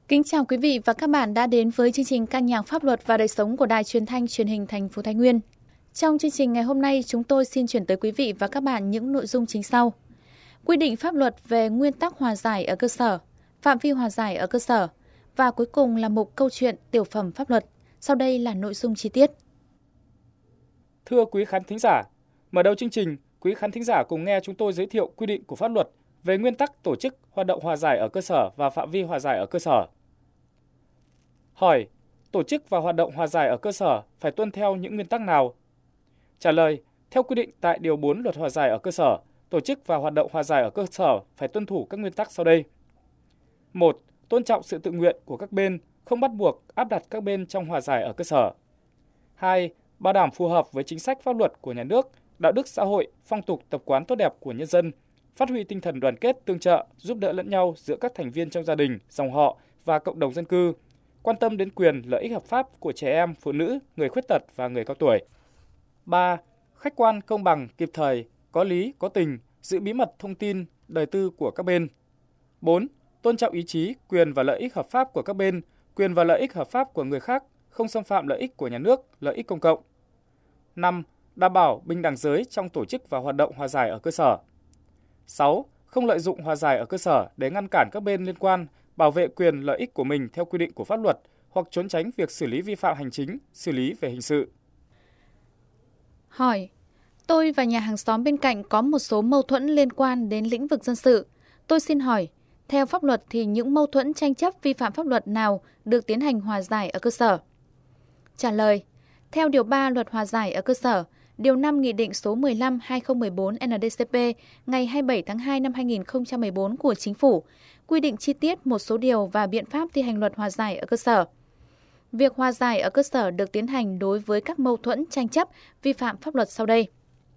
Kính chào quý vị và các bạn đã đến với chương trình Ca nhạc pháp luật và đời sống của Đài Truyền thanh Truyền hình thành phố Thái Nguyên. Trong chương trình ngày hôm nay, chúng tôi xin chuyển tới quý vị và các bạn những nội dung chính sau. Quy định pháp luật về nguyên tắc hòa giải ở cơ sở, phạm vi hòa giải ở cơ sở và cuối cùng là mục câu chuyện tiểu phẩm pháp luật. Sau đây là nội dung chi tiết. Thưa quý khán thính giả, mở đầu chương trình, quý khán thính giả cùng nghe chúng tôi giới thiệu quy định của pháp luật về nguyên tắc tổ chức hoạt động hòa giải ở cơ sở và phạm vi hòa giải ở cơ sở. Hỏi, tổ chức và hoạt động hòa giải ở cơ sở phải tuân theo những nguyên tắc nào? Trả lời, theo quy định tại Điều 4 Luật Hòa giải ở cơ sở, tổ chức và hoạt động hòa giải ở cơ sở phải tuân thủ các nguyên tắc sau đây. 1. Tôn trọng sự tự nguyện của các bên, không bắt buộc áp đặt các bên trong hòa giải ở cơ sở. 2. Bảo đảm phù hợp với chính sách pháp luật của nhà nước, đạo đức xã hội, phong tục tập quán tốt đẹp của nhân dân, phát huy tinh thần đoàn kết, tương trợ, giúp đỡ lẫn nhau giữa các thành viên trong gia đình, dòng họ và cộng đồng dân cư, quan tâm đến quyền lợi ích hợp pháp của trẻ em, phụ nữ, người khuyết tật và người cao tuổi. 3. Khách quan, công bằng, kịp thời, có lý, có tình, giữ bí mật thông tin, đời tư của các bên. 4. Tôn trọng ý chí, quyền và lợi ích hợp pháp của các bên, quyền và lợi ích hợp pháp của người khác, không xâm phạm lợi ích của nhà nước, lợi ích công cộng. 5. Đảm bảo bình đẳng giới trong tổ chức và hoạt động hòa giải ở cơ sở. 6. Không lợi dụng hòa giải ở cơ sở để ngăn cản các bên liên quan bảo vệ quyền lợi ích của mình theo quy định của pháp luật hoặc trốn tránh việc xử lý vi phạm hành chính, xử lý về hình sự. Hỏi, tôi và nhà hàng xóm bên cạnh có một số mâu thuẫn liên quan đến lĩnh vực dân sự. Tôi xin hỏi, theo pháp luật thì những mâu thuẫn tranh chấp vi phạm pháp luật nào được tiến hành hòa giải ở cơ sở? Trả lời, theo Điều 3 Luật Hòa giải ở cơ sở, Điều 5 Nghị định số 15/2014 NĐ-CP ngày 27 tháng 2 năm 2014 của Chính phủ quy định chi tiết một số điều và biện pháp thi hành luật hòa giải ở cơ sở. Việc hòa giải ở cơ sở được tiến hành đối với các mâu thuẫn tranh chấp vi phạm pháp luật sau đây.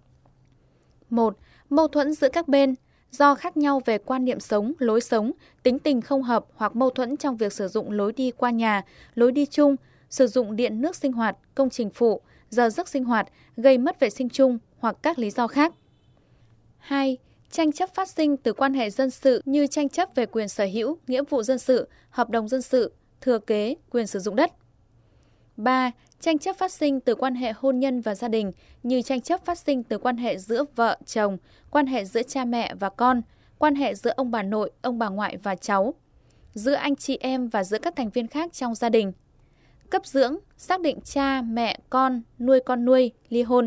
1. Mâu thuẫn giữa các bên do khác nhau về quan niệm sống, lối sống, tính tình không hợp hoặc mâu thuẫn trong việc sử dụng lối đi qua nhà, lối đi chung, sử dụng điện nước sinh hoạt, công trình phụ, giờ giấc sinh hoạt, gây mất vệ sinh chung hoặc các lý do khác. 2. Tranh chấp phát sinh từ quan hệ dân sự như tranh chấp về quyền sở hữu, nghĩa vụ dân sự, hợp đồng dân sự, thừa kế, quyền sử dụng đất. 3. Tranh chấp phát sinh từ quan hệ hôn nhân và gia đình như tranh chấp phát sinh từ quan hệ giữa vợ, chồng, quan hệ giữa cha mẹ và con, quan hệ giữa ông bà nội, ông bà ngoại và cháu, giữa anh chị em và giữa các thành viên khác trong gia đình. Cấp dưỡng, xác định cha, mẹ, con nuôi, ly hôn.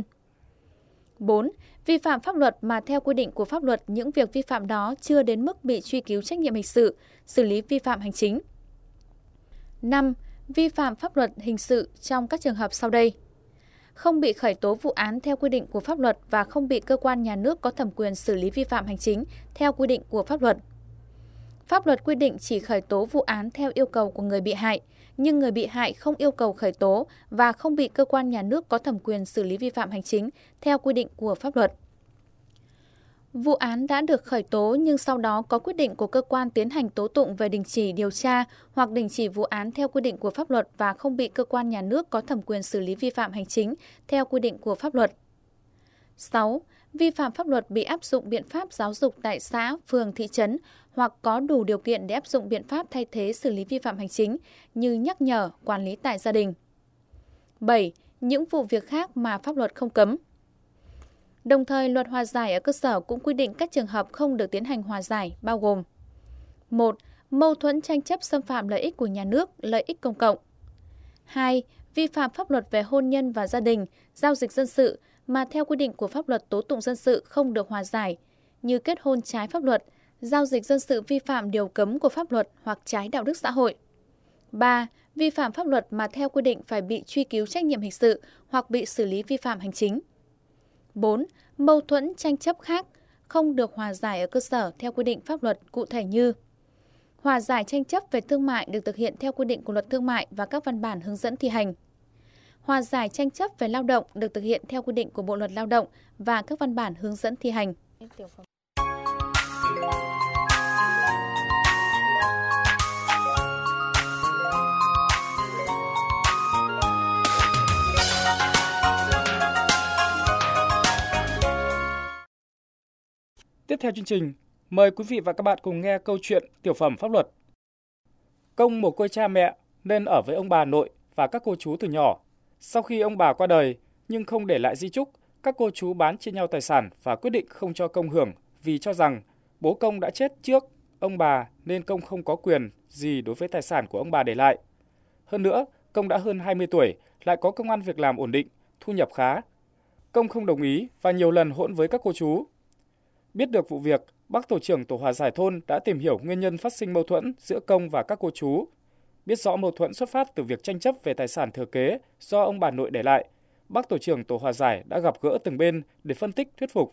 4. Vi phạm pháp luật mà theo quy định của pháp luật những việc vi phạm đó chưa đến mức bị truy cứu trách nhiệm hình sự, xử lý vi phạm hành chính. 5. Vi phạm pháp luật hình sự trong các trường hợp sau đây. Không bị khởi tố vụ án theo quy định của pháp luật và không bị cơ quan nhà nước có thẩm quyền xử lý vi phạm hành chính theo quy định của pháp luật. Pháp luật quy định chỉ khởi tố vụ án theo yêu cầu của người bị hại, nhưng người bị hại không yêu cầu khởi tố và không bị cơ quan nhà nước có thẩm quyền xử lý vi phạm hành chính theo quy định của pháp luật. Vụ án đã được khởi tố nhưng sau đó có quyết định của cơ quan tiến hành tố tụng về đình chỉ điều tra hoặc đình chỉ vụ án theo quy định của pháp luật và không bị cơ quan nhà nước có thẩm quyền xử lý vi phạm hành chính theo quy định của pháp luật. 6. Vi phạm pháp luật bị áp dụng biện pháp giáo dục tại xã, phường, thị trấn hoặc có đủ điều kiện để áp dụng biện pháp thay thế xử lý vi phạm hành chính như nhắc nhở, quản lý tại gia đình. 7. Những vụ việc khác mà pháp luật không cấm. Đồng thời, luật hòa giải ở cơ sở cũng quy định các trường hợp không được tiến hành hòa giải bao gồm: 1. Mâu thuẫn tranh chấp xâm phạm lợi ích của nhà nước, lợi ích công cộng. 2. Vi phạm pháp luật về hôn nhân và gia đình, giao dịch dân sự mà theo quy định của pháp luật tố tụng dân sự không được hòa giải, như kết hôn trái pháp luật, giao dịch dân sự vi phạm điều cấm của pháp luật hoặc trái đạo đức xã hội. 3. Vi phạm pháp luật mà theo quy định phải bị truy cứu trách nhiệm hình sự hoặc bị xử lý vi phạm hành chính. 4. Mâu thuẫn tranh chấp khác không được hòa giải ở cơ sở theo quy định pháp luật cụ thể như: hòa giải tranh chấp về thương mại được thực hiện theo quy định của luật thương mại và các văn bản hướng dẫn thi hành. Hòa giải tranh chấp về lao động được thực hiện theo quy định của Bộ luật Lao động và các văn bản hướng dẫn thi hành. Tiếp theo chương trình, mời quý vị và các bạn cùng nghe câu chuyện tiểu phẩm pháp luật. Công mồ côi cha mẹ nên ở với ông bà nội và các cô chú từ nhỏ. Sau khi ông bà qua đời nhưng không để lại di chúc, các cô chú bán chia nhau tài sản và quyết định không cho Công hưởng vì cho rằng bố Công đã chết trước ông bà nên Công không có quyền gì đối với tài sản của ông bà để lại. Hơn nữa, Công đã hơn 20 tuổi, lại có công ăn việc làm ổn định, thu nhập khá. Công không đồng ý và nhiều lần hỗn với các cô chú. Biết được vụ việc, bác tổ trưởng tổ hòa giải thôn đã tìm hiểu nguyên nhân phát sinh mâu thuẫn giữa Công và các cô chú. Biết rõ mâu thuẫn xuất phát từ việc tranh chấp về tài sản thừa kế do ông bà nội để lại, bác tổ trưởng tổ hòa giải đã gặp gỡ từng bên để phân tích thuyết phục.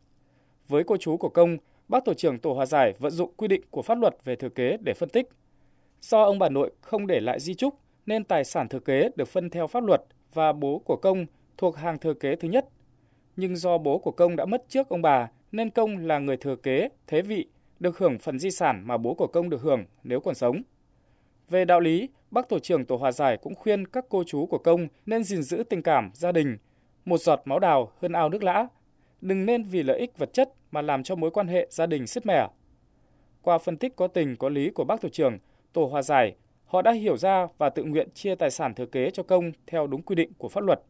Với cô chú của Công, bác tổ trưởng tổ hòa giải vận dụng quy định của pháp luật về thừa kế để phân tích. Do ông bà nội không để lại di chúc nên tài sản thừa kế được phân theo pháp luật và bố của Công thuộc hàng thừa kế thứ nhất. Nhưng do bố của Công đã mất trước ông bà nên Công là người thừa kế, thế vị, được hưởng phần di sản mà bố của Công được hưởng nếu còn sống. Về đạo lý, bác tổ trưởng tổ hòa giải cũng khuyên các cô chú của Công nên gìn giữ tình cảm gia đình, một giọt máu đào hơn ao nước lã, đừng nên vì lợi ích vật chất mà làm cho mối quan hệ gia đình sứt mẻ. Qua phân tích có tình có lý của bác tổ trưởng tổ hòa giải, họ đã hiểu ra và tự nguyện chia tài sản thừa kế cho Công theo đúng quy định của pháp luật.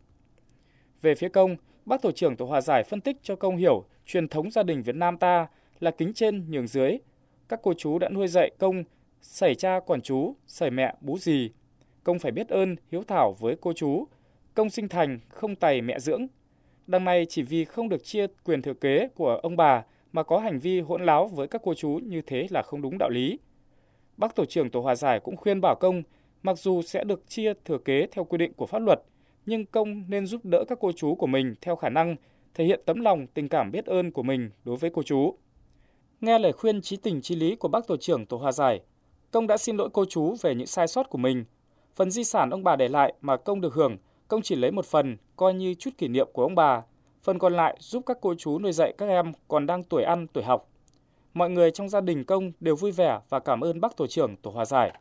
Về phía Công, bác tổ trưởng tổ hòa giải phân tích cho Công hiểu truyền thống gia đình Việt Nam ta là kính trên nhường dưới. Các cô chú đã nuôi dạy Công sẩy cha quản chú, sẩy mẹ bú dì. Công phải biết ơn, hiếu thảo với cô chú. Công sinh thành, không tày mẹ dưỡng. Đằng này chỉ vì không được chia quyền thừa kế của ông bà mà có hành vi hỗn láo với các cô chú như thế là không đúng đạo lý. Bác tổ trưởng tổ hòa giải cũng khuyên bảo Công, mặc dù sẽ được chia thừa kế theo quy định của pháp luật, nhưng Công nên giúp đỡ các cô chú của mình theo khả năng, thể hiện tấm lòng tình cảm biết ơn của mình đối với cô chú. Nghe lời khuyên chí tình chí lý của bác tổ trưởng tổ hòa giải, Công đã xin lỗi cô chú về những sai sót của mình. Phần di sản ông bà để lại mà Công được hưởng, Công chỉ lấy một phần, coi như chút kỷ niệm của ông bà. Phần còn lại giúp các cô chú nuôi dạy các em còn đang tuổi ăn, tuổi học. Mọi người trong gia đình Công đều vui vẻ và cảm ơn bác tổ trưởng tổ hòa giải.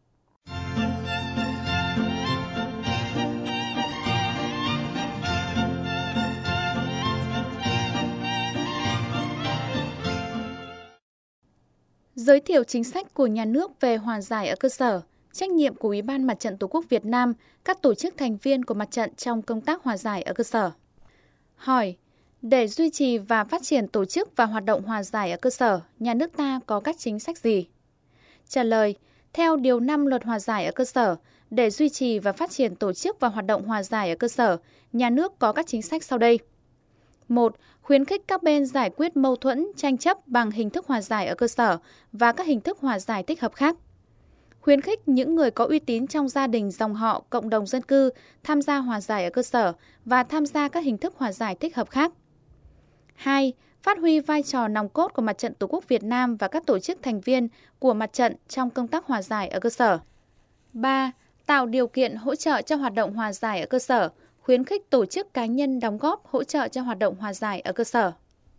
Giới thiệu chính sách của nhà nước về hòa giải ở cơ sở, trách nhiệm của Ủy ban Mặt trận Tổ quốc Việt Nam, các tổ chức thành viên của mặt trận trong công tác hòa giải ở cơ sở. Hỏi, để duy trì và phát triển tổ chức và hoạt động hòa giải ở cơ sở, nhà nước ta có các chính sách gì? Trả lời, theo Điều 5 Luật Hòa giải ở cơ sở, để duy trì và phát triển tổ chức và hoạt động hòa giải ở cơ sở, nhà nước có các chính sách sau đây. 1. Khuyến khích các bên giải quyết mâu thuẫn, tranh chấp bằng hình thức hòa giải ở cơ sở và các hình thức hòa giải tích hợp khác. Khuyến khích những người có uy tín trong gia đình, dòng họ, cộng đồng dân cư tham gia hòa giải ở cơ sở và tham gia các hình thức hòa giải tích hợp khác. 2. Phát huy vai trò nòng cốt của Mặt trận Tổ quốc Việt Nam và các tổ chức thành viên của mặt trận trong công tác hòa giải ở cơ sở. 3. Tạo điều kiện hỗ trợ cho hoạt động hòa giải ở cơ sở, khuyến khích tổ chức cá nhân đóng góp hỗ trợ cho hoạt động hòa giải ở cơ sở.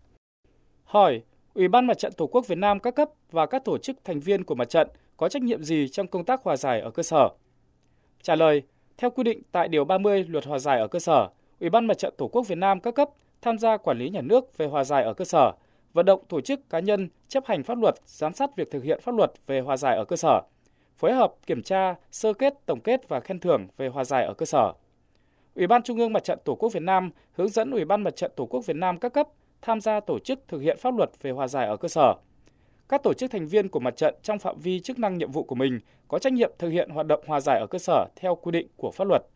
Hỏi, Ủy ban Mặt trận Tổ quốc Việt Nam các cấp và các tổ chức thành viên của mặt trận có trách nhiệm gì trong công tác hòa giải ở cơ sở? Trả lời, theo quy định tại Điều 30 Luật Hòa giải ở cơ sở, Ủy ban Mặt trận Tổ quốc Việt Nam các cấp tham gia quản lý nhà nước về hòa giải ở cơ sở, vận động tổ chức cá nhân chấp hành pháp luật, giám sát việc thực hiện pháp luật về hòa giải ở cơ sở, phối hợp kiểm tra, sơ kết, tổng kết và khen thưởng về hòa giải ở cơ sở. Ủy ban Trung ương Mặt trận Tổ quốc Việt Nam hướng dẫn Ủy ban Mặt trận Tổ quốc Việt Nam các cấp tham gia tổ chức thực hiện pháp luật về hòa giải ở cơ sở. Các tổ chức thành viên của mặt trận trong phạm vi chức năng nhiệm vụ của mình có trách nhiệm thực hiện hoạt động hòa giải ở cơ sở theo quy định của pháp luật.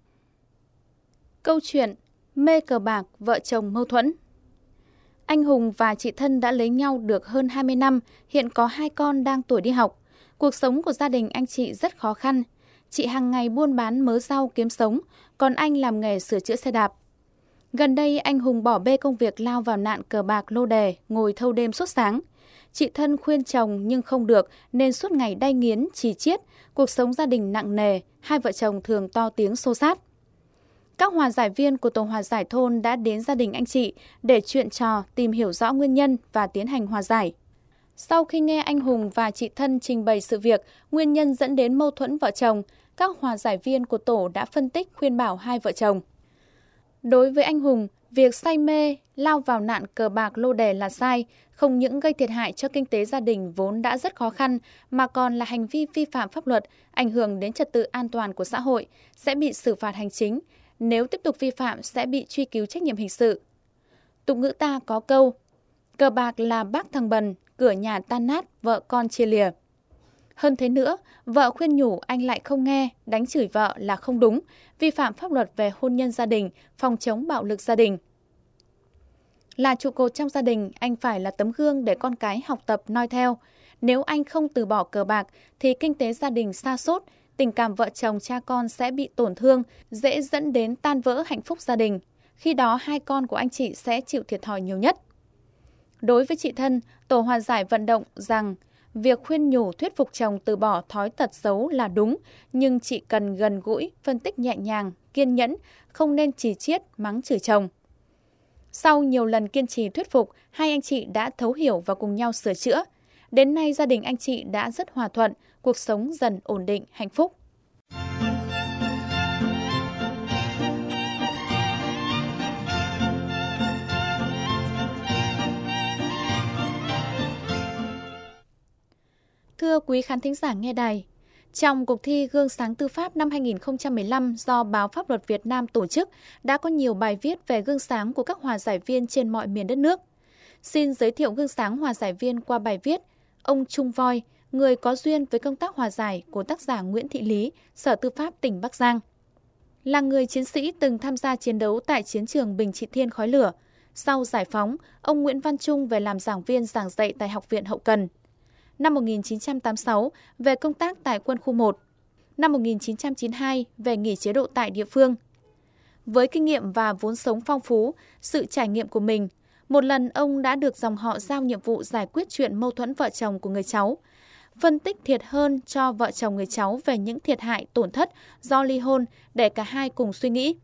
Câu chuyện mê cờ bạc, vợ chồng mâu thuẫn. Anh Hùng và chị Thân đã lấy nhau được hơn 20 năm, hiện có 2 con đang tuổi đi học. Cuộc sống của gia đình anh chị rất khó khăn. Chị hàng ngày buôn bán mớ rau kiếm sống, còn anh làm nghề sửa chữa xe đạp. Gần đây, anh Hùng bỏ bê công việc lao vào nạn cờ bạc lô đề, ngồi thâu đêm suốt sáng. Chị Thân khuyên chồng nhưng không được nên suốt ngày đay nghiến, chì chiết, cuộc sống gia đình nặng nề, hai vợ chồng thường to tiếng xô xát. Các hòa giải viên của tổ hòa giải thôn đã đến gia đình anh chị để chuyện trò, tìm hiểu rõ nguyên nhân và tiến hành hòa giải. Sau khi nghe anh Hùng và chị Thân trình bày sự việc, nguyên nhân dẫn đến mâu thuẫn vợ chồng, các hòa giải viên của tổ đã phân tích khuyên bảo hai vợ chồng. Đối với anh Hùng, Việc say mê, lao vào nạn cờ bạc lô đề là sai, không những gây thiệt hại cho kinh tế gia đình vốn đã rất khó khăn, mà còn là hành vi vi phạm pháp luật, ảnh hưởng đến trật tự an toàn của xã hội, sẽ bị xử phạt hành chính. Nếu tiếp tục vi phạm sẽ bị truy cứu trách nhiệm hình sự. Tục ngữ ta có câu, cờ bạc là bác thằng bần, cửa nhà tan nát, vợ con chia lìa. Hơn thế nữa, vợ khuyên nhủ anh lại không nghe, đánh chửi vợ là không đúng, vi phạm pháp luật về hôn nhân gia đình, phòng chống bạo lực gia đình. Là trụ cột trong gia đình, anh phải là tấm gương để con cái học tập noi theo. Nếu anh không từ bỏ cờ bạc, thì kinh tế gia đình sa sút, tình cảm vợ chồng cha con sẽ bị tổn thương, dễ dẫn đến tan vỡ hạnh phúc gia đình. Khi đó, hai con của anh chị sẽ chịu thiệt thòi nhiều nhất. Đối với chị Thân, tổ hòa giải vận động rằng việc khuyên nhủ thuyết phục chồng từ bỏ thói tật xấu là đúng, nhưng chị cần gần gũi, phân tích nhẹ nhàng, kiên nhẫn, không nên chì chiết, mắng chửi chồng. Sau nhiều lần kiên trì thuyết phục, hai anh chị đã thấu hiểu và cùng nhau sửa chữa. Đến nay gia đình anh chị đã rất hòa thuận, cuộc sống dần ổn định, hạnh phúc. Thưa quý khán thính giả nghe đài, trong cuộc thi Gương sáng tư pháp năm 2015 do Báo Pháp luật Việt Nam tổ chức, đã có nhiều bài viết về gương sáng của các hòa giải viên trên mọi miền đất nước. Xin giới thiệu gương sáng hòa giải viên qua bài viết Ông Trung Voi, người có duyên với công tác hòa giải của tác giả Nguyễn Thị Lý, Sở Tư pháp tỉnh Bắc Giang. Là người chiến sĩ từng tham gia chiến đấu tại chiến trường Bình Trị Thiên khói lửa. Sau giải phóng, ông Nguyễn Văn Trung về làm giảng viên giảng dạy tại Học viện Hậu cần. Năm 1986, về công tác tại Quân khu 1. Năm 1992, về nghỉ chế độ tại địa phương. Với kinh nghiệm và vốn sống phong phú, sự trải nghiệm của mình, một lần ông đã được dòng họ giao nhiệm vụ giải quyết chuyện mâu thuẫn vợ chồng của người cháu, phân tích thiệt hơn cho vợ chồng người cháu về những thiệt hại tổn thất do ly hôn để cả hai cùng suy nghĩ.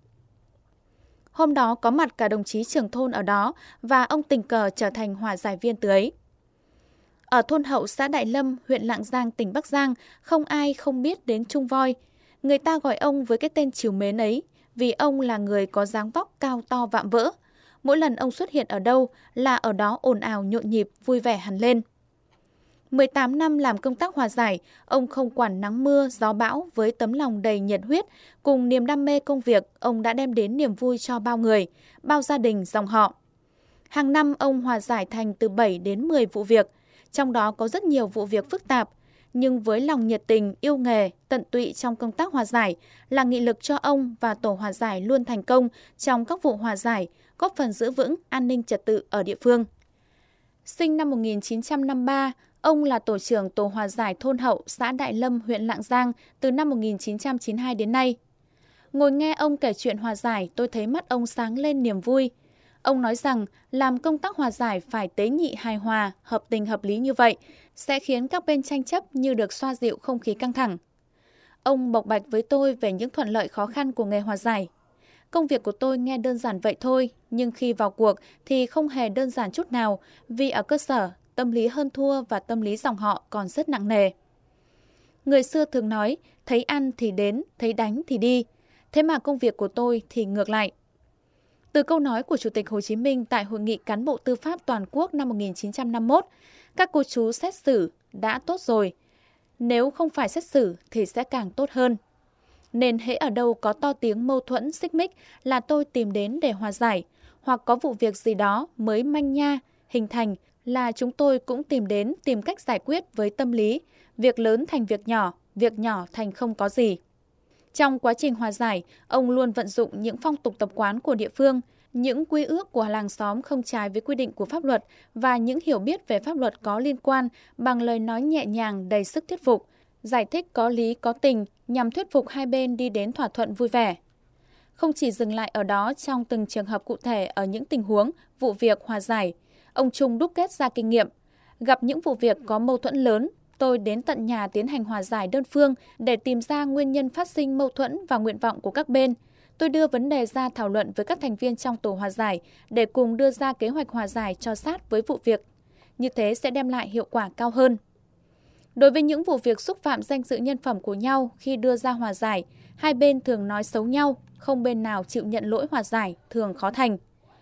Hôm đó có mặt cả đồng chí trưởng thôn ở đó và ông tình cờ trở thành hòa giải viên từ ấy. Ở thôn Hậu, xã Đại Lâm, huyện Lạng Giang, tỉnh Bắc Giang, không ai không biết đến Trung Voi. Người ta gọi ông với cái tên trìu mến ấy, vì ông là người có dáng vóc cao to vạm vỡ. Mỗi lần ông xuất hiện ở đâu là ở đó ồn ào nhộn nhịp, vui vẻ hẳn lên. 18 năm làm công tác hòa giải, ông không quản nắng mưa, gió bão với tấm lòng đầy nhiệt huyết, cùng niềm đam mê công việc, ông đã đem đến niềm vui cho bao người, bao gia đình, dòng họ. Hàng năm ông hòa giải thành từ 7 đến 10 vụ việc, trong đó có rất nhiều vụ việc phức tạp, nhưng với lòng nhiệt tình, yêu nghề, tận tụy trong công tác hòa giải là nghị lực cho ông và tổ hòa giải luôn thành công trong các vụ hòa giải, góp phần giữ vững an ninh trật tự ở địa phương. Sinh năm 1953, ông là tổ trưởng tổ hòa giải thôn Hậu, xã Đại Lâm, huyện Lạng Giang từ năm 1992 đến nay. Ngồi nghe ông kể chuyện hòa giải, tôi thấy mắt ông sáng lên niềm vui. Ông nói rằng làm công tác hòa giải phải tế nhị hài hòa, hợp tình hợp lý như vậy, sẽ khiến các bên tranh chấp như được xoa dịu không khí căng thẳng. Ông bộc bạch với tôi về những thuận lợi khó khăn của nghề hòa giải. Công việc của tôi nghe đơn giản vậy thôi, nhưng khi vào cuộc thì không hề đơn giản chút nào, vì ở cơ sở, tâm lý hơn thua và tâm lý dòng họ còn rất nặng nề. Người xưa thường nói, thấy ăn thì đến, thấy đánh thì đi. Thế mà công việc của tôi thì ngược lại. Từ câu nói của Chủ tịch Hồ Chí Minh tại Hội nghị Cán bộ Tư pháp Toàn quốc năm 1951, các cô chú xét xử đã tốt rồi. Nếu không phải xét xử thì sẽ càng tốt hơn. Nên hễ ở đâu có to tiếng mâu thuẫn xích mích là tôi tìm đến để hòa giải, hoặc có vụ việc gì đó mới manh nha, hình thành là chúng tôi cũng tìm đến tìm cách giải quyết với tâm lý, việc lớn thành việc nhỏ thành không có gì. Trong quá trình hòa giải, ông luôn vận dụng những phong tục tập quán của địa phương, những quy ước của làng xóm không trái với quy định của pháp luật và những hiểu biết về pháp luật có liên quan bằng lời nói nhẹ nhàng đầy sức thuyết phục, giải thích có lý có tình nhằm thuyết phục hai bên đi đến thỏa thuận vui vẻ. Không chỉ dừng lại ở đó trong từng trường hợp cụ thể ở những tình huống, vụ việc hòa giải, ông Trung đúc kết ra kinh nghiệm. Gặp những vụ việc có mâu thuẫn lớn, tôi đến tận nhà tiến hành hòa giải đơn phương để tìm ra nguyên nhân phát sinh mâu thuẫn và nguyện vọng của các bên. Tôi đưa vấn đề ra thảo luận với các thành viên trong tổ hòa giải để cùng đưa ra kế hoạch hòa giải cho sát với vụ việc. Như thế sẽ đem lại hiệu quả cao hơn. Đối với những vụ việc xúc phạm danh dự nhân phẩm của nhau khi đưa ra hòa giải, hai bên thường nói xấu nhau, không bên nào chịu nhận lỗi hòa giải, thường khó thành.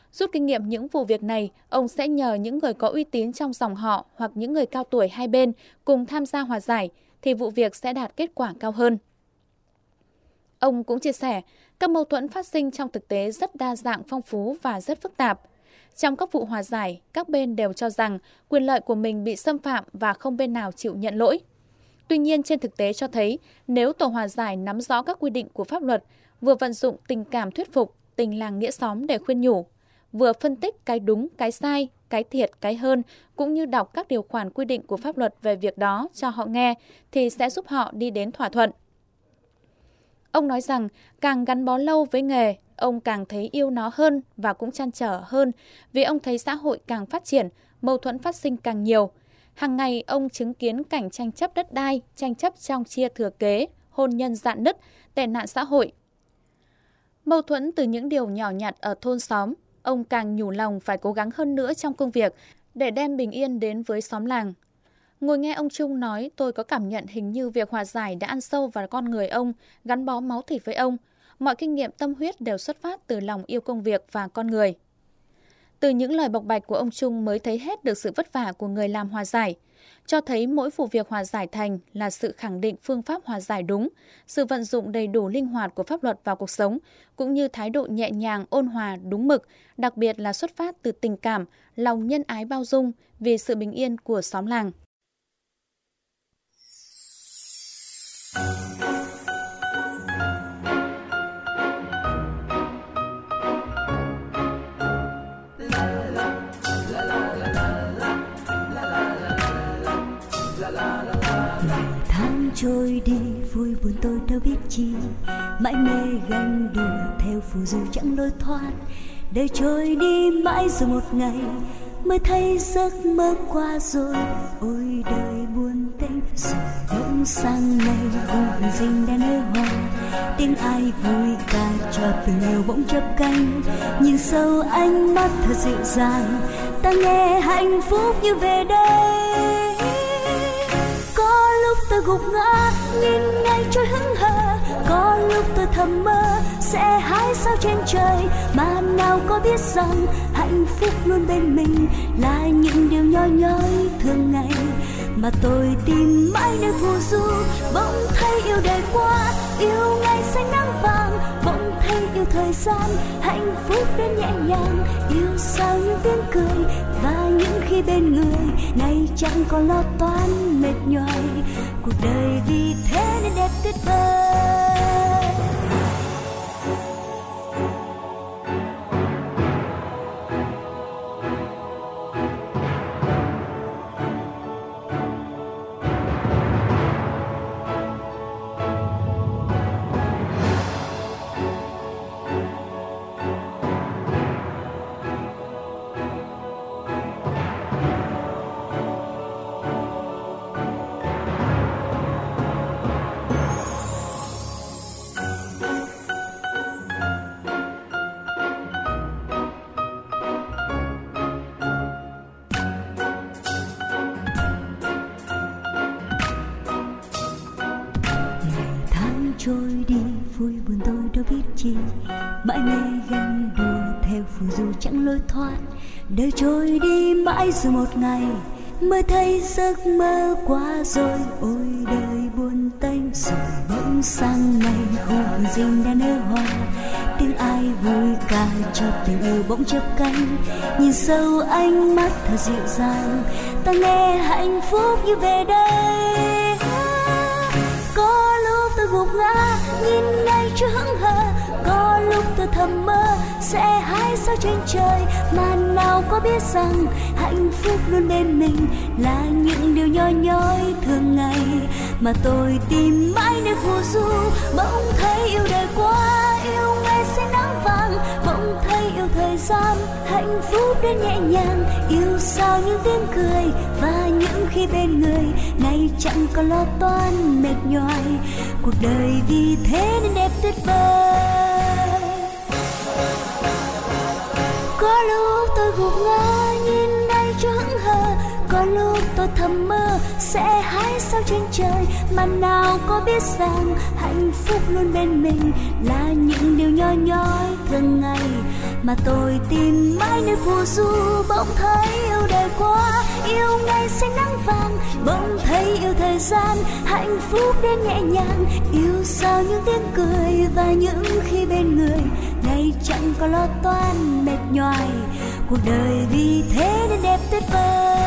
Rút kinh nghiệm những vụ việc này, ông sẽ nhờ những người có uy tín trong dòng họ hoặc những người cao tuổi hai bên cùng tham gia hòa giải, thì vụ việc sẽ đạt kết quả cao hơn. Ông cũng chia sẻ, các mâu thuẫn phát sinh trong thực tế rất đa dạng, phong phú và rất phức tạp. Trong các vụ hòa giải, các bên đều cho rằng quyền lợi của mình bị xâm phạm và không bên nào chịu nhận lỗi. Tuy nhiên, trên thực tế cho thấy, nếu tổ hòa giải nắm rõ các quy định của pháp luật, vừa vận dụng tình cảm thuyết phục, tình làng nghĩa xóm để khuyên nhủ, vừa phân tích cái đúng, cái sai, cái thiệt, cái hơn, cũng như đọc các điều khoản quy định của pháp luật về việc đó cho họ nghe, thì sẽ giúp họ đi đến thỏa thuận. Ông nói rằng, càng gắn bó lâu với nghề, ông càng thấy yêu nó hơn và cũng trăn trở hơn, vì ông thấy xã hội càng phát triển, mâu thuẫn phát sinh càng nhiều. Hàng ngày, ông chứng kiến cảnh tranh chấp đất đai, tranh chấp trong chia thừa kế, hôn nhân rạn nứt, tệ nạn xã hội. Mâu thuẫn từ những điều nhỏ nhặt ở thôn xóm, ông càng nhủ lòng phải cố gắng hơn nữa trong công việc để đem bình yên đến với xóm làng. Ngồi nghe ông Trung nói, tôi có cảm nhận hình như việc hòa giải đã ăn sâu vào con người ông, gắn bó máu thịt với ông. Mọi kinh nghiệm tâm huyết đều xuất phát từ lòng yêu công việc và con người. Từ những lời bộc bạch của ông Trung mới thấy hết được sự vất vả của người làm hòa giải, cho thấy mỗi vụ việc hòa giải thành là sự khẳng định phương pháp hòa giải đúng, sự vận dụng đầy đủ linh hoạt của pháp luật vào cuộc sống, cũng như thái độ nhẹ nhàng, ôn hòa, đúng mực, đặc biệt là xuất phát từ tình cảm, lòng nhân ái bao dung vì sự bình yên của xóm làng. Trôi đi vui buồn tôi đâu biết chi, mãi mê ganh đùa theo phù du chẳng lối thoát. Đời trôi đi mãi rồi một ngày mới thấy giấc mơ qua rồi. Ôi đời buồn tênh rồi bỗng sang ngày vùng rình đen nơi hoa, tiếng ai vui ca cho tình yêu bỗng chớp cánh. Nhìn sâu ánh mắt thật dịu dàng, ta nghe hạnh phúc như về đây. Lúc tôi gục ngã nhìn ngày trôi hững hờ, có lúc tôi thầm mơ sẽ hái sao trên trời, mà nào có biết rằng hạnh phúc luôn bên mình là những điều nhỏ nhói thường ngày. Mà tôi tìm mãi nơi phù du, bỗng thấy yêu đời qua, yêu ngày xanh nắng vàng, bỗng thấy yêu thời gian, hạnh phúc đến nhẹ nhàng, yêu sao những tiếng cười và những khi bên người nay chẳng còn lo toan mệt nhoài. Cuộc đời vì thế nên đẹp tuyệt vời. Trôi đi vui buồn tôi đâu biết chi, mãi mê ganh đùa theo phù du chẳng lối thoát. Đời trôi đi mãi rồi một ngày mới thấy giấc mơ qua rồi. Ôi đời buồn tênh rồi bỗng sang ngày khu vườn rình đen nở hoa, tiếng ai vui ca cho tình yêu bỗng chớp cánh. Nhìn sâu ánh mắt thật dịu dàng, ta nghe hạnh phúc như về đây. Có lúc tôi gục ngã nhìn ngày chưa hững hờ, có lúc tôi thầm mơ sẽ hái sao trên trời, mà nào có biết rằng hạnh phúc luôn bên mình là những điều nhỏ nhói thường ngày. Mà tôi tìm mãi nơi phù du, bỗng thấy yêu đời qua, yêu ngày sẽ nắng vàng, bỗng thấy yêu thời gian, hạnh phúc đến nhẹ nhàng, yêu sao những tiếng cười và những khi bên người nay chẳng còn lo toan mệt nhoài. Cuộc đời vì thế nên đẹp tuyệt vời. Có lúc tôi gục ngã nhìn ngày chưa hững hờ, có lúc tôi thầm mơ sẽ hái sao trên trời, mà nào có biết rằng hạnh phúc luôn bên mình là những điều nhỏ nhói thường ngày. mà tôi tìm mãi nơi phù du. Bỗng thấy yêu đời quá, yêu ngày xanh nắng vàng, bỗng thấy yêu thời gian, hạnh phúc đến nhẹ nhàng. Yêu sao những tiếng cười và những khi bên người, ngày chẳng có lo toan mệt nhoài, cuộc đời vì thế nên đẹp tuyệt vời.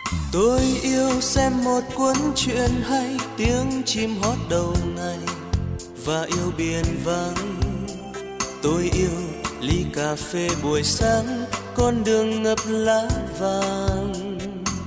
Tôi yêu xem một cuốn truyện hay, tiếng chim hót đầu ngày và yêu biển vắng. Tôi yêu ly cà phê buổi sáng, con đường ngập lá vàng.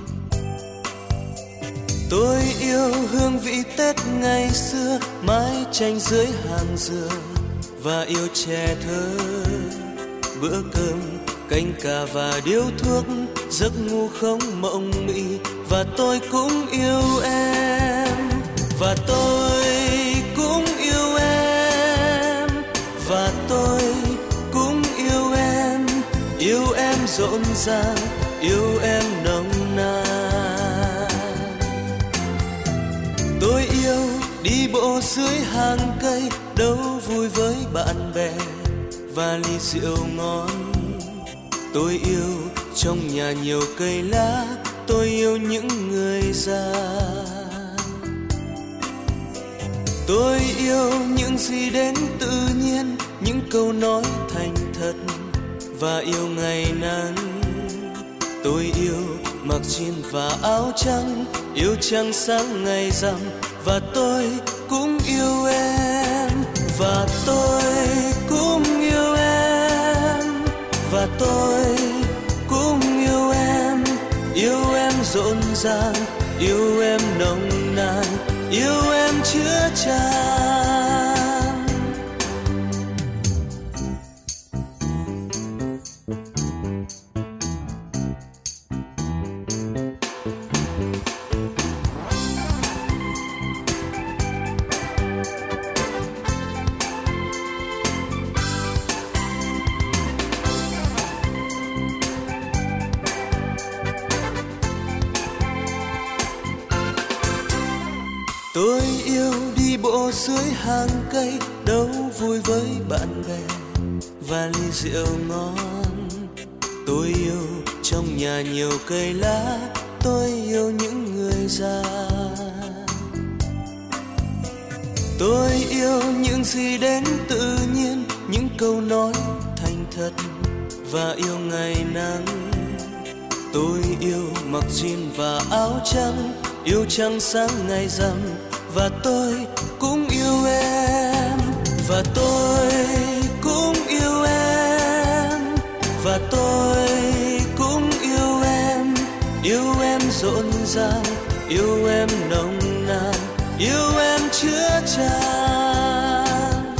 Tôi yêu hương vị Tết ngày xưa, mái tranh dưới hàng dừa và yêu trẻ thơ. Bữa cơm canh cà và điếu thuốc, giấc ngủ không mộng mị. Và tôi cũng yêu em, và tôi cũng yêu em, và tôi cũng yêu em. Yêu em rộn ràng, yêu em nồng nàn. Tôi yêu đi bộ dưới hàng cây, đấu vui với bạn bè và ly rượu ngon. Tôi yêu trong nhà nhiều cây lá, tôi yêu những người già. Tôi yêu những gì đến tự nhiên, những câu nói thành thật và yêu ngày nắng. Tôi yêu mặc jean và áo trắng, yêu trăng sáng ngày rằm. Và tôi cũng yêu em, và tôi cũng yêu em, và tôi cũng yêu em. Yêu em rộn ràng, yêu em nồng nàn, yêu em chứa chan. Tôi yêu đi bộ dưới hàng cây, đấu vui với bạn bè và ly rượu ngon. Tôi yêu trong nhà nhiều cây lá, tôi yêu những người già. Tôi yêu những gì đến tự nhiên, những câu nói thành thật và yêu ngày nắng. Tôi yêu mặc jean và áo trắng, yêu trăng sáng ngày rằm. Và tôi cũng yêu em, và tôi cũng yêu em, và tôi cũng yêu em. Yêu em rộn ràng, yêu em nồng nàn, yêu em chứa chan.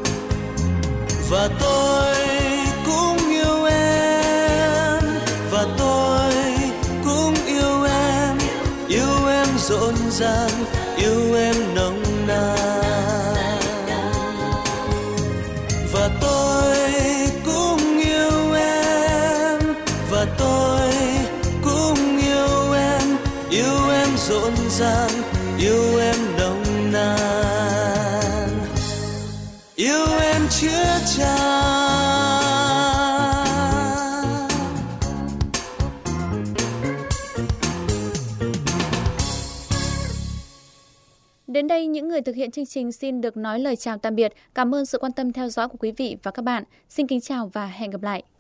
Và tôi cũng yêu em, và tôi cũng yêu em. Yêu em rộn ràng, yêu em nồng nàn. Và tôi cũng yêu em, và tôi cũng yêu em. Yêu em rộn ràng, yêu em nồng nàn, yêu em chứa chan. Đến đây, những người thực hiện chương trình xin được nói lời chào tạm biệt. Cảm ơn sự quan tâm theo dõi của quý vị và các bạn. Xin kính chào và hẹn gặp lại.